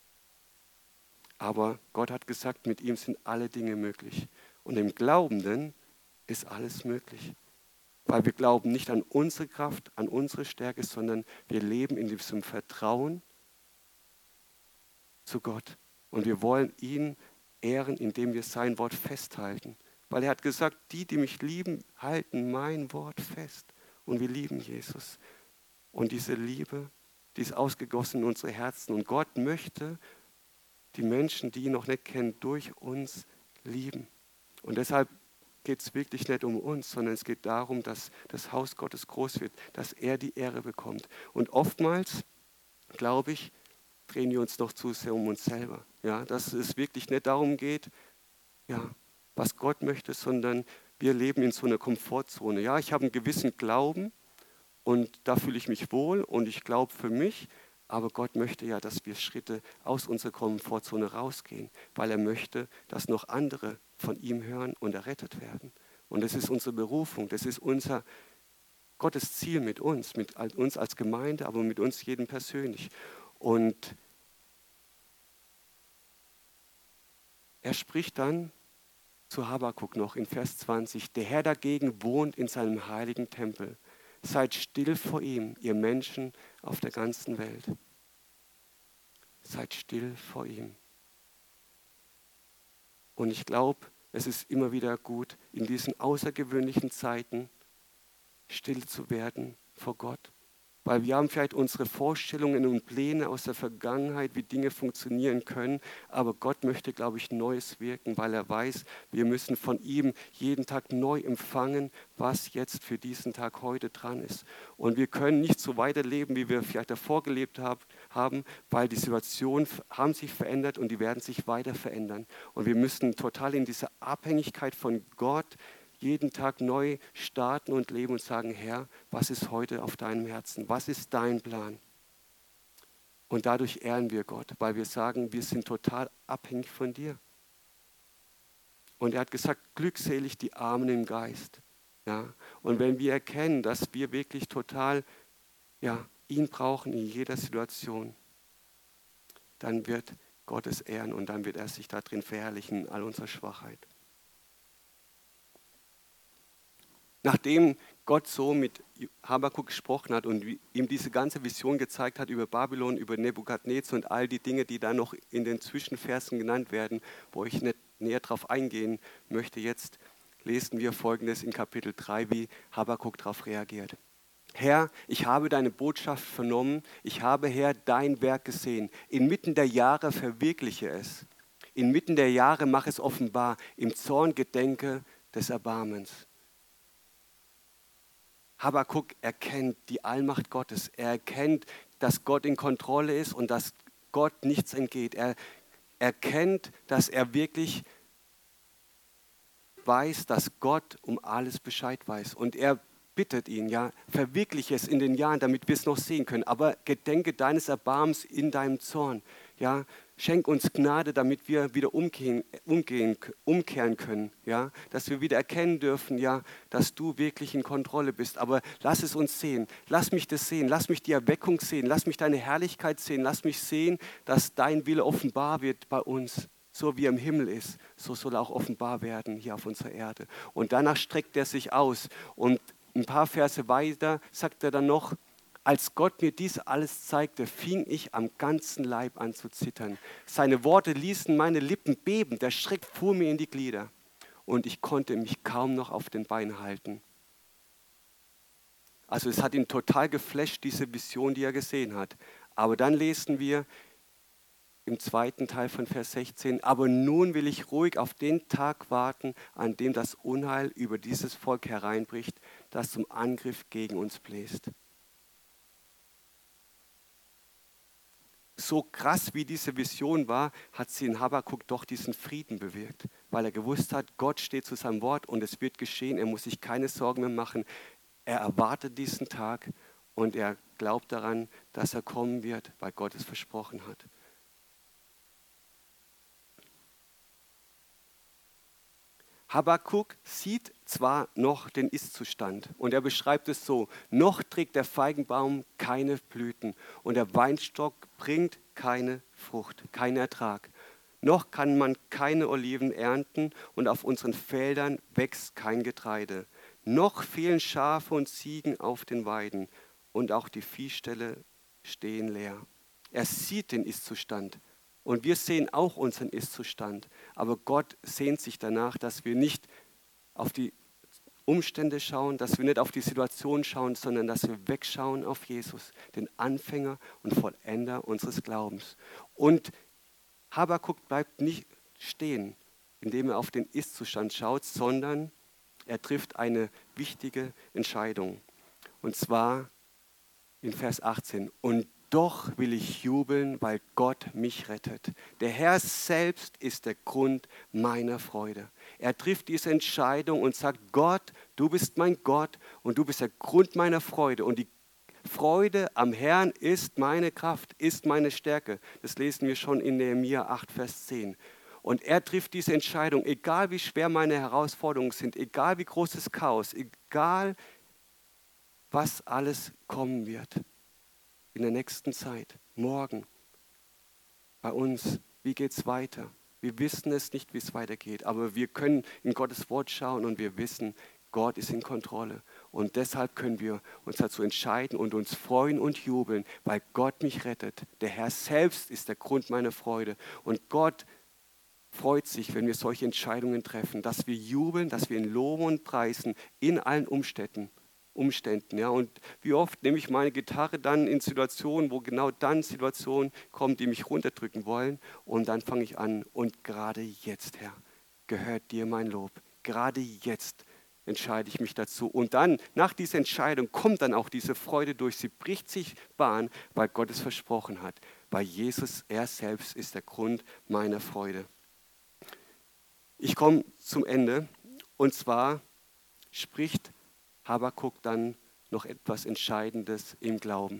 Aber Gott hat gesagt, mit ihm sind alle Dinge möglich. Und im Glaubenden ist alles möglich. Weil wir glauben nicht an unsere Kraft, an unsere Stärke, sondern wir leben in diesem Vertrauen zu Gott. Und wir wollen ihn ehren, indem wir sein Wort festhalten. Weil er hat gesagt, die, die mich lieben, halten mein Wort fest. Und wir lieben Jesus. Und diese Liebe, die ist ausgegossen in unsere Herzen. Und Gott möchte die Menschen, die ihn noch nicht kennen, durch uns lieben. Und deshalb geht es wirklich nicht um uns, sondern es geht darum, dass das Haus Gottes groß wird, dass er die Ehre bekommt. Und oftmals, glaube ich, drehen wir uns noch zu sehr um uns selber. Ja, dass es wirklich nicht darum geht, ja, was Gott möchte, sondern wir leben in so einer Komfortzone. Ja, ich habe einen gewissen Glauben und da fühle ich mich wohl und ich glaube für mich, aber Gott möchte ja, dass wir Schritte aus unserer Komfortzone rausgehen, weil er möchte, dass noch andere von ihm hören und errettet werden. Und das ist unsere Berufung, das ist unser Gottes Ziel mit uns als Gemeinde, aber mit uns jedem persönlich. Und er spricht dann zu Habakuk noch in Vers 20, der Herr dagegen wohnt in seinem heiligen Tempel. Seid still vor ihm, ihr Menschen auf der ganzen Welt. Seid still vor ihm. Und ich glaube, es ist immer wieder gut, in diesen außergewöhnlichen Zeiten still zu werden vor Gott. Weil wir haben vielleicht unsere Vorstellungen und Pläne aus der Vergangenheit, wie Dinge funktionieren können. Aber Gott möchte, glaube ich, Neues wirken, weil er weiß, wir müssen von ihm jeden Tag neu empfangen, was jetzt für diesen Tag heute dran ist. Und wir können nicht so weiterleben, wie wir vielleicht davor gelebt haben, weil die Situationen haben sich verändert und die werden sich weiter verändern. Und wir müssen total in dieser Abhängigkeit von Gott jeden Tag neu starten und leben und sagen, Herr, was ist heute auf deinem Herzen? Was ist dein Plan? Und dadurch ehren wir Gott, weil wir sagen, wir sind total abhängig von dir. Und er hat gesagt, glückselig die Armen im Geist. Ja? Und wenn wir erkennen, dass wir wirklich total ihn brauchen in jeder Situation, dann wird Gott es ehren und dann wird er sich darin verherrlichen, in all unserer Schwachheit. Nachdem Gott so mit Habakuk gesprochen hat und ihm diese ganze Vision gezeigt hat über Babylon, über Nebukadnezar und all die Dinge, die da noch in den Zwischenversen genannt werden, wo ich nicht näher drauf eingehen möchte, jetzt lesen wir Folgendes in Kapitel 3, wie Habakuk darauf reagiert. Herr, ich habe deine Botschaft vernommen, ich habe, Herr, dein Werk gesehen. Inmitten der Jahre verwirkliche es. Inmitten der Jahre mach es offenbar, im Zorn gedenke des Erbarmens. Habakuk erkennt die Allmacht Gottes. Er erkennt, dass Gott in Kontrolle ist und dass Gott nichts entgeht. Er erkennt, dass er wirklich weiß, dass Gott um alles Bescheid weiß. Und er bittet ihn, ja, verwirkliche es in den Jahren, damit wir es noch sehen können. Aber gedenke deines Erbarmens in deinem Zorn. Ja, schenk uns Gnade, damit wir wieder umkehren können. Ja, dass wir wieder erkennen dürfen, ja, dass du wirklich in Kontrolle bist. Aber lass es uns sehen. Lass mich das sehen. Lass mich die Erweckung sehen. Lass mich deine Herrlichkeit sehen. Lass mich sehen, dass dein Wille offenbar wird bei uns. So wie er im Himmel ist, so soll er auch offenbar werden hier auf unserer Erde. Und danach streckt er sich aus. Und ein paar Verse weiter sagt er dann noch, als Gott mir dies alles zeigte, fing ich am ganzen Leib an zu zittern. Seine Worte ließen meine Lippen beben, der Schreck fuhr mir in die Glieder und ich konnte mich kaum noch auf den Beinen halten. Also es hat ihn total geflasht, diese Vision, die er gesehen hat. Aber dann lesen wir im zweiten Teil von Vers 16, aber nun will ich ruhig auf den Tag warten, an dem das Unheil über dieses Volk hereinbricht, das zum Angriff gegen uns bläst. So krass wie diese Vision war, hat sie in Habakuk doch diesen Frieden bewirkt, weil er gewusst hat, Gott steht zu seinem Wort und es wird geschehen, er muss sich keine Sorgen mehr machen. Er erwartet diesen Tag und er glaubt daran, dass er kommen wird, weil Gott es versprochen hat. Habakuk sieht zwar noch den Ist-Zustand und er beschreibt es so, noch trägt der Feigenbaum keine Blüten und der Weinstock bringt keine Frucht, keinen Ertrag. Noch kann man keine Oliven ernten und auf unseren Feldern wächst kein Getreide. Noch fehlen Schafe und Ziegen auf den Weiden und auch die Viehställe stehen leer. Er sieht den Ist-Zustand. Und wir sehen auch unseren Ist-Zustand. Aber Gott sehnt sich danach, dass wir nicht auf die Umstände schauen, dass wir nicht auf die Situation schauen, sondern dass wir wegschauen auf Jesus, den Anfänger und Vollender unseres Glaubens. Und Habakuk bleibt nicht stehen, indem er auf den Ist-Zustand schaut, sondern er trifft eine wichtige Entscheidung. Und zwar in Vers 18. Und doch will ich jubeln, weil Gott mich rettet. Der Herr selbst ist der Grund meiner Freude. Er trifft diese Entscheidung und sagt, Gott, du bist mein Gott und du bist der Grund meiner Freude. Und die Freude am Herrn ist meine Kraft, ist meine Stärke. Das lesen wir schon in Nehemia 8, Vers 10. Und er trifft diese Entscheidung, egal wie schwer meine Herausforderungen sind, egal wie groß das Chaos, egal was alles kommen wird. In der nächsten Zeit, morgen, bei uns, wie geht es weiter? Wir wissen es nicht, wie es weitergeht, aber wir können in Gottes Wort schauen und wir wissen, Gott ist in Kontrolle. Und deshalb können wir uns dazu entscheiden und uns freuen und jubeln, weil Gott mich rettet. Der Herr selbst ist der Grund meiner Freude. Und Gott freut sich, wenn wir solche Entscheidungen treffen, dass wir jubeln, dass wir ihn loben und preisen in allen Umständen. Ja. Und wie oft nehme ich meine Gitarre dann in Situationen, wo genau dann Situationen kommen, die mich runterdrücken wollen. Und dann fange ich an und gerade jetzt, Herr, gehört dir mein Lob. Gerade jetzt entscheide ich mich dazu. Und dann, nach dieser Entscheidung, kommt dann auch diese Freude durch. Sie bricht sich Bahn, weil Gott es versprochen hat. Weil Jesus, er selbst ist der Grund meiner Freude. Ich komme zum Ende. Und zwar spricht Habakuk dann noch etwas Entscheidendes im Glauben.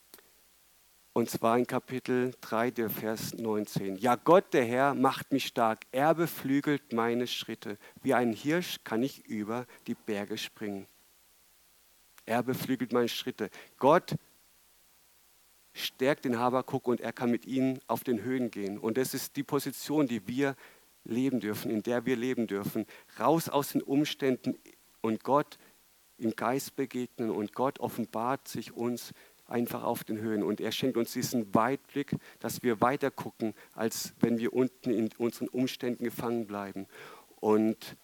Und zwar in Kapitel 3, der Vers 19. Ja, Gott, der Herr, macht mich stark. Er beflügelt meine Schritte. Wie ein Hirsch kann ich über die Berge springen. Er beflügelt meine Schritte. Gott stärkt den Habakuk und er kann mit ihnen auf den Höhen gehen. Und das ist die Position, die wir leben dürfen, in der wir leben dürfen. Raus aus den Umständen und Gott im Geist begegnen und Gott offenbart sich uns einfach auf den Höhen. Und er schenkt uns diesen Weitblick, dass wir weiter gucken, als wenn wir unten in unseren Umständen gefangen bleiben. Und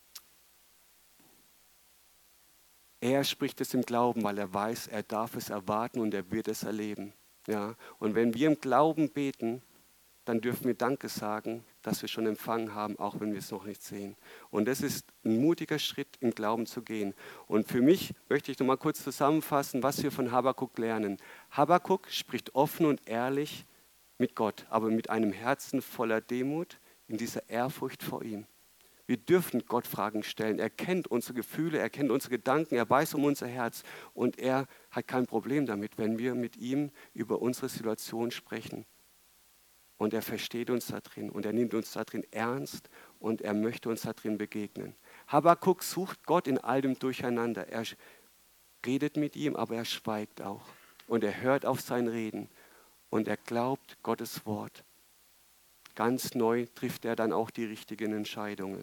er spricht es im Glauben, weil er weiß, er darf es erwarten und er wird es erleben. Ja? Und wenn wir im Glauben beten, dann dürfen wir Danke sagen, dass wir schon empfangen haben, auch wenn wir es noch nicht sehen. Und das ist ein mutiger Schritt, im Glauben zu gehen. Und für mich möchte ich noch mal kurz zusammenfassen, was wir von Habakuk lernen. Habakuk spricht offen und ehrlich mit Gott, aber mit einem Herzen voller Demut, in dieser Ehrfurcht vor ihm. Wir dürfen Gott Fragen stellen. Er kennt unsere Gefühle, er kennt unsere Gedanken, er weiß um unser Herz und er hat kein Problem damit, wenn wir mit ihm über unsere Situation sprechen. Und er versteht uns da drin und er nimmt uns da drin ernst und er möchte uns da drin begegnen. Habakuk sucht Gott in all dem Durcheinander. Er redet mit ihm, aber er schweigt auch. Und er hört auf sein Reden und er glaubt Gottes Wort. Ganz neu trifft er dann auch die richtigen Entscheidungen.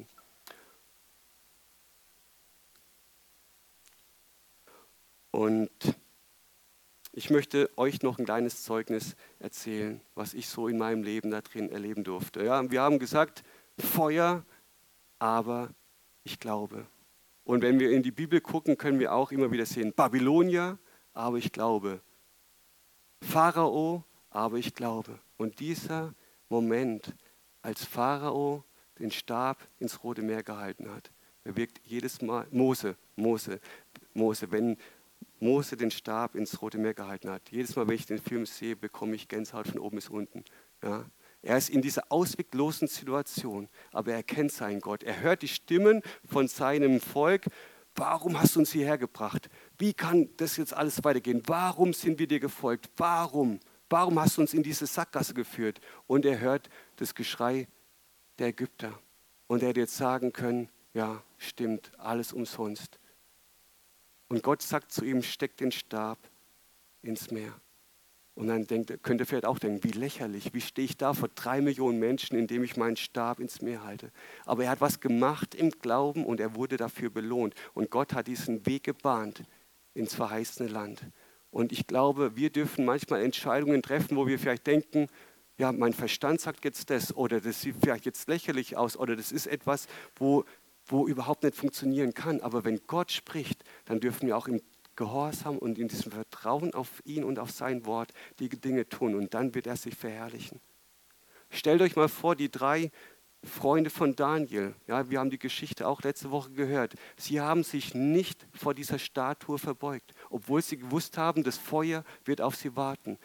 Und ich möchte euch noch ein kleines Zeugnis erzählen, was ich so in meinem Leben da drin erleben durfte. Ja, wir haben gesagt, Feuer, aber ich glaube. Und wenn wir in die Bibel gucken, können wir auch immer wieder sehen, Babylonier, aber ich glaube. Pharao, aber ich glaube. Und dieser Moment, als Pharao den Stab ins Rote Meer gehalten hat, bewirkt jedes Mal, wenn Mose den Stab ins Rote Meer gehalten hat. Jedes Mal, wenn ich den Film sehe, bekomme ich Gänsehaut von oben bis unten. Ja? Er ist in dieser ausweglosen Situation, aber er kennt seinen Gott. Er hört die Stimmen von seinem Volk. Warum hast du uns hierher gebracht? Wie kann das jetzt alles weitergehen? Warum sind wir dir gefolgt? Warum? Warum hast du uns in diese Sackgasse geführt? Und er hört das Geschrei der Ägypter. Und er hätte jetzt sagen können, ja, stimmt, alles umsonst. Und Gott sagt zu ihm, steck den Stab ins Meer. Und dann könnte er vielleicht auch denken, wie lächerlich, wie stehe ich da vor 3 Millionen Menschen, indem ich meinen Stab ins Meer halte. Aber er hat was gemacht im Glauben und er wurde dafür belohnt. Und Gott hat diesen Weg gebahnt ins verheißene Land. Und ich glaube, wir dürfen manchmal Entscheidungen treffen, wo wir vielleicht denken, ja, mein Verstand sagt jetzt das oder das sieht vielleicht jetzt lächerlich aus oder das ist etwas, wo überhaupt nicht funktionieren kann. Aber wenn Gott spricht, dann dürfen wir auch im Gehorsam und in diesem Vertrauen auf ihn und auf sein Wort die Dinge tun. Und dann wird er sich verherrlichen. Stellt euch mal vor, die 3 Freunde von Daniel, ja, wir haben die Geschichte auch letzte Woche gehört, sie haben sich nicht vor dieser Statue verbeugt, obwohl sie gewusst haben, das Feuer wird auf sie warten.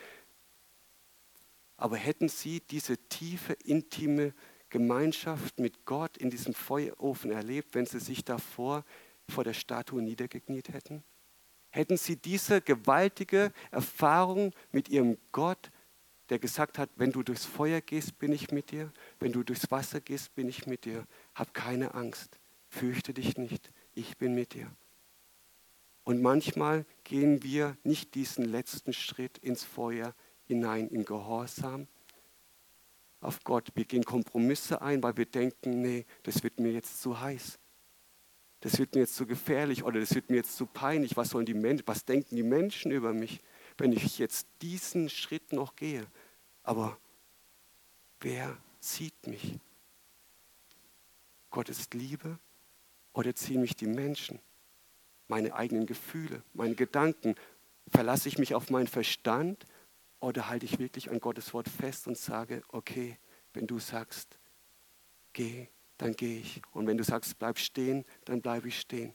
Aber hätten sie diese tiefe, intime Gemeinschaft mit Gott in diesem Feuerofen erlebt, wenn sie sich davor vor der Statue niedergekniet hätten? Hätten sie diese gewaltige Erfahrung mit ihrem Gott, der gesagt hat, wenn du durchs Feuer gehst, bin ich mit dir, wenn du durchs Wasser gehst, bin ich mit dir, hab keine Angst, fürchte dich nicht, ich bin mit dir. Und manchmal gehen wir nicht diesen letzten Schritt ins Feuer hinein, im Gehorsam auf Gott. Wir gehen Kompromisse ein, weil wir denken, nee, das wird mir jetzt zu heiß. Das wird mir jetzt zu gefährlich oder das wird mir jetzt zu peinlich. Was denken die Menschen über mich, wenn ich jetzt diesen Schritt noch gehe? Aber wer sieht mich? Gott ist Liebe oder ziehen mich die Menschen? Meine eigenen Gefühle, meine Gedanken? Verlasse ich mich auf meinen Verstand oder halte ich wirklich an Gottes Wort fest und sage, okay, wenn du sagst, geh, dann gehe ich. Und wenn du sagst, bleib stehen, dann bleibe ich stehen.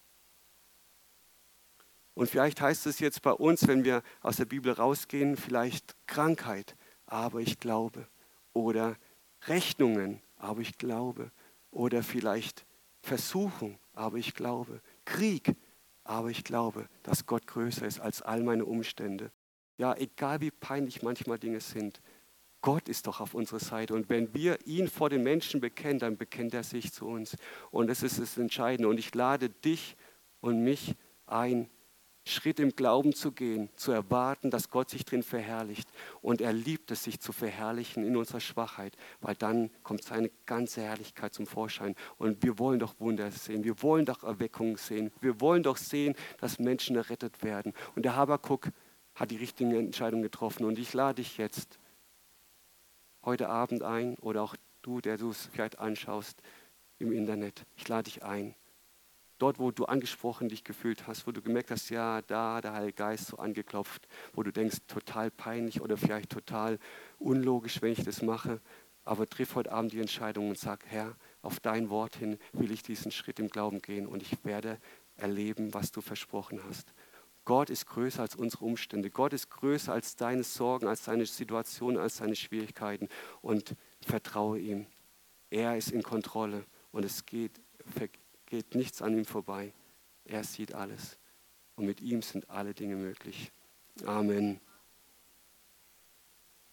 Und vielleicht heißt es jetzt bei uns, wenn wir aus der Bibel rausgehen, vielleicht Krankheit, aber ich glaube. Oder Rechnungen, aber ich glaube. Oder vielleicht Versuchung, aber ich glaube. Krieg, aber ich glaube, dass Gott größer ist als all meine Umstände. Ja, egal wie peinlich manchmal Dinge sind, Gott ist doch auf unserer Seite. Und wenn wir ihn vor den Menschen bekennen, dann bekennt er sich zu uns. Und das ist das Entscheidende. Und ich lade dich und mich ein, Schritt im Glauben zu gehen, zu erwarten, dass Gott sich drin verherrlicht. Und er liebt es, sich zu verherrlichen in unserer Schwachheit, weil dann kommt seine ganze Herrlichkeit zum Vorschein. Und wir wollen doch Wunder sehen, wir wollen doch Erweckungen sehen, wir wollen doch sehen, dass Menschen errettet werden. Und der Habakuk hat die richtige Entscheidung getroffen. Und ich lade dich jetzt heute Abend ein, oder auch du, der du es vielleicht anschaust im Internet, ich lade dich ein. Dort, wo du angesprochen dich gefühlt hast, wo du gemerkt hast, ja, da hat der Heilige Geist so angeklopft, wo du denkst, total peinlich oder vielleicht total unlogisch, wenn ich das mache. Aber triff heute Abend die Entscheidung und sag, Herr, auf dein Wort hin will ich diesen Schritt im Glauben gehen und ich werde erleben, was du versprochen hast. Gott ist größer als unsere Umstände. Gott ist größer als deine Sorgen, als deine Situation, als deine Schwierigkeiten. Und vertraue ihm. Er ist in Kontrolle und es geht nichts an ihm vorbei. Er sieht alles. Und mit ihm sind alle Dinge möglich. Amen.